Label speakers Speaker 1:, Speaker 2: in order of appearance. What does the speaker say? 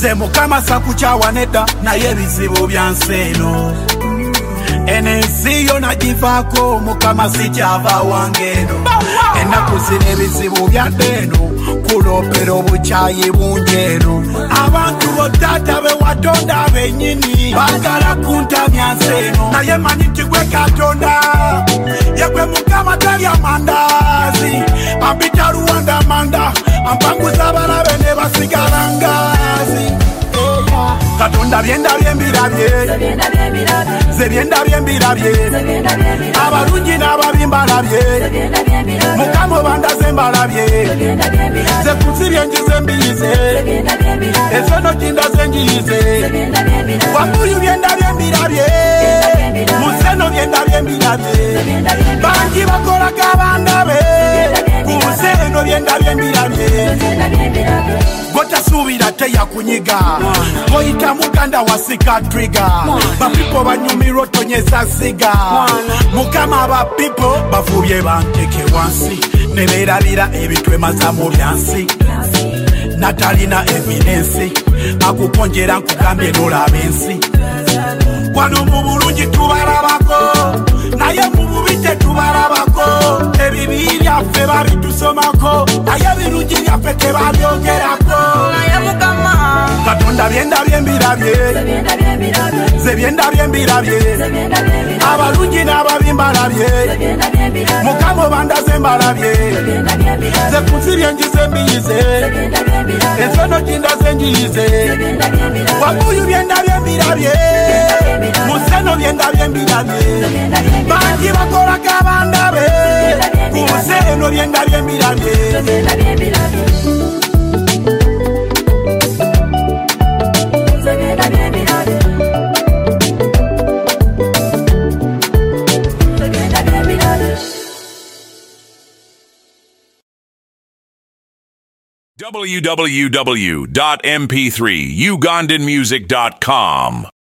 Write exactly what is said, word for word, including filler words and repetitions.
Speaker 1: Nze Mukama sakukyawa nedda naye ebizibu byansi eno. Enensi yonna givaako Mukama sikyava wange eno. Ennaku zino ebizibu byadde eno kuloopera obukyayi bungi eno. Abantu botaata be Watonda bennyini baagala kuntamya nsi eno. Naye manyi nti gwe Katonda ye gwe Mukama talya mandaazi. Ampita Luwanda manda ampanguza abalabe ne basigala ngaazi. Katonda byendabye mbirabye, ze byendabye mbirabye, abalungi n'ababi mbalabye, Mukama obandaze mbalabye, ze kunsibye njize mbiyize, ezono kindaze njiyize, wamuyu byendabye mbirabye, museno byendabye mbirabye, bangi bakolaga bandabe, kunseno byendabye mbirabye. Gotasuubira teyakunyiga, goyita muganda wasika trigger. Bapipo banyumirwa tonyeza siga, Mukama abapipo bafubye banteke wansi, ne beerabira ebitwemaza mu byansi. Natalina evidence akukonjera nkugambye nolaba ensi. Wano mu bulungi tubalabako, naye mu bubi tetubalabako. Ebibi byaffe babitusomako, naye ebirungi byaffe tebabyogerako. Katonda byendabye mbirabye, ze byendabye mbirabye, abalungi n'ababi mbalabye, Mukama obandaze mbalabye, ze kunsibye njize mbiyize, ensono kindaze njiyize, wamuyu byendabye mbirabye, museno byendabye mbirabye, bangi bakolaga bandabe, kumuseno byendabye mbirabye.
Speaker 2: w w w dot m p three ugandan music dot com